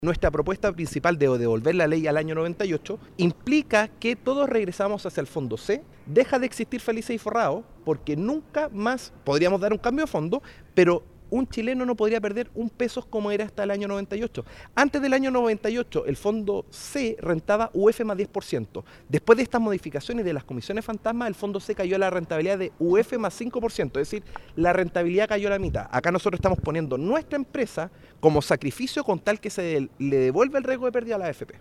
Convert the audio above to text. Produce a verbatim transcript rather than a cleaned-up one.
Nuestra propuesta principal de devolver la ley al año noventa y ocho implica que todos regresamos hacia el fondo C, deja de existir Felices y Forrados, porque nunca más podríamos dar un cambio de fondo, pero un chileno no podría perder un peso como era hasta el año noventa y ocho. Antes del año noventa y ocho, el fondo C rentaba U F más diez por ciento. Después de estas modificaciones de las comisiones fantasmas, el fondo C cayó a la rentabilidad de U F más cinco por ciento, es decir, la rentabilidad cayó a la mitad. Acá nosotros estamos poniendo nuestra empresa como sacrificio con tal que se le devuelva el riesgo de pérdida a la A F P.